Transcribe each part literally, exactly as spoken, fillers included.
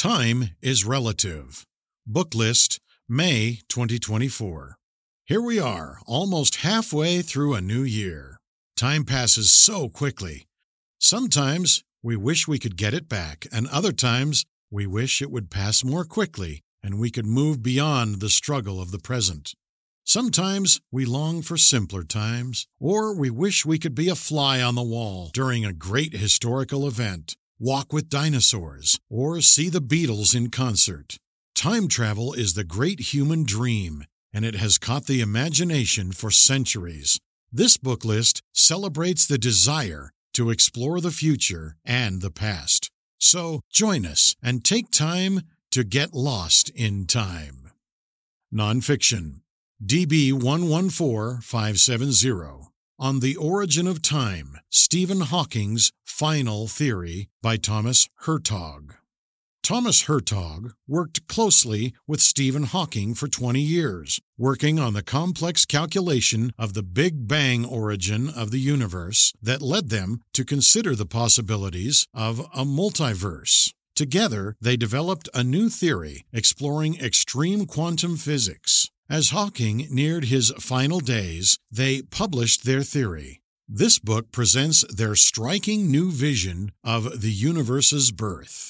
Time is Relative. Book List, May twenty twenty-four. Here we are, almost halfway through a new year. Time passes so quickly. Sometimes we wish we could get it back, and other times we wish it would pass more quickly and we could move beyond the struggle of the present. Sometimes we long for simpler times, or we wish we could be a fly on the wall during a great historical event, walk with dinosaurs, or see the Beatles in concert. Time travel is the great human dream, and it has caught the imagination for centuries. This book list celebrates the desire to explore the future and the past. So join us and take time to get lost in time. Nonfiction. D B one one four five seven zero. On the Origin of Time, Stephen Hawking's Final Theory by Thomas Hertog. Thomas Hertog worked closely with Stephen Hawking for twenty years, working on the complex calculation of the Big Bang origin of the universe that led them to consider the possibilities of a multiverse. Together, they developed a new theory exploring extreme quantum physics. As Hawking neared his final days, they published their theory. This book presents their striking new vision of the universe's birth.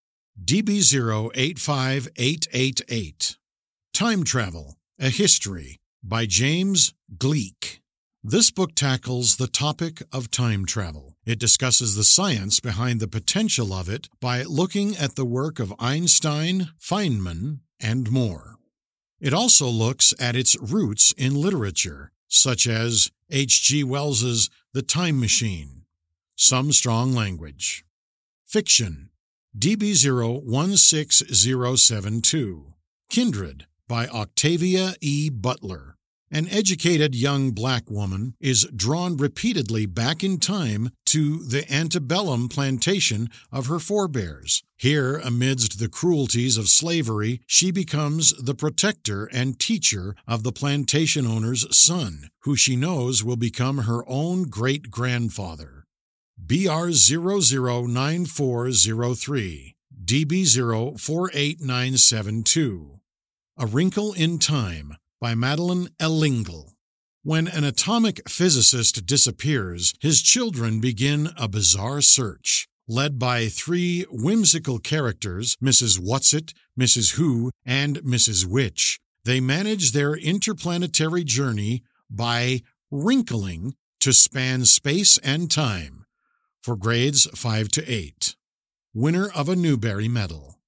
D B zero eight five eight eight eight. Time Travel, A History by James Gleick. This book tackles the topic of time travel. It discusses the science behind the potential of it by looking at the work of Einstein, Feynman, and more. It also looks at its roots in literature, such as H G Wells's The Time Machine. Some strong language. Fiction. D B zero one six zero seven two. Kindred by Octavia E. Butler. An educated young black woman is drawn repeatedly back in time to the antebellum plantation of her forebears. Here, amidst the cruelties of slavery, she becomes the protector and teacher of the plantation owner's son, who she knows will become her own great-grandfather. B R zero zero nine four zero three, D B zero four eight nine seven two. A Wrinkle in Time by Madeleine L'Engle. When an atomic physicist disappears, his children begin a bizarre search. Led by three whimsical characters, Missus Whatsit, Missus Who, and Missus Which, they manage their interplanetary journey by wrinkling to span space and time. For grades five to eight. Winner of a Newbery Medal.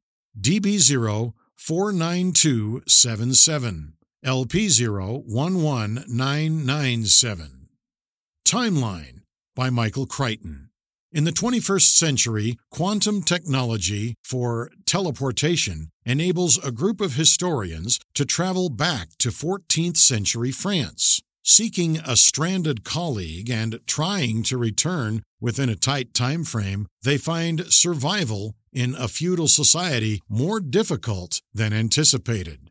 D B zero four nine two seven seven. L P zero one one nine nine seven. Timeline by Michael Crichton. In the twenty-first century, quantum technology for teleportation enables a group of historians to travel back to fourteenth century France. Seeking a stranded colleague and trying to return within a tight time frame, they find survival in a feudal society more difficult than anticipated.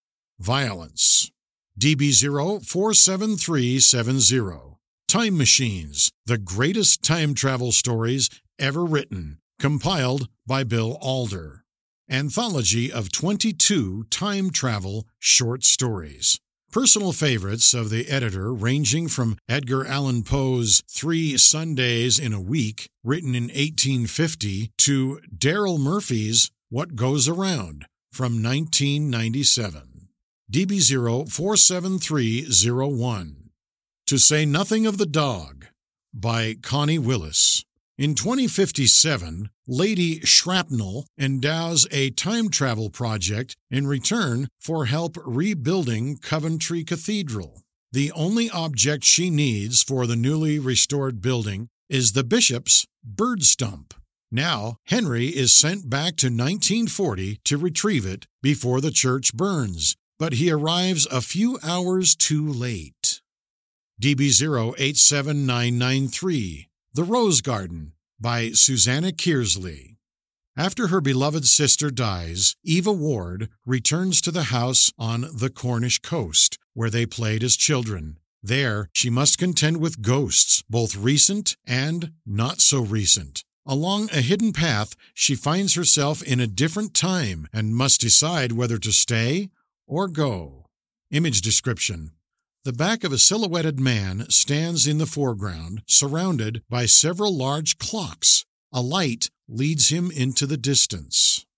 Violence. D B zero four seven three seven zero. Time Machines, the greatest time travel stories ever written, compiled by Bill Alder. Anthology of twenty-two time travel short stories. Personal favorites of the editor ranging from Edgar Allan Poe's Three Sundays in a Week, written in eighteen fifty, to Darryl Murphy's What Goes Around, from nineteen ninety-seven. D B zero four seven three zero one. To Say Nothing of the Dog by Connie Willis. In twenty fifty-seven, Lady Shrapnel endows a time travel project in return for help rebuilding Coventry Cathedral. The only object she needs for the newly restored building is the bishop's bird stump. Now, Henry is sent back to nineteen forty to retrieve it before the church burns, but he arrives a few hours too late. D B zero eight seven nine nine three. The Rose Garden by Susanna Kearsley. After her beloved sister dies, Eva Ward returns to the house on the Cornish coast, where they played as children. There, she must contend with ghosts, both recent and not so recent. Along a hidden path, she finds herself in a different time and must decide whether to stay or go. Image description: the back of a silhouetted man stands in the foreground, surrounded by several large clocks. A light leads him into the distance.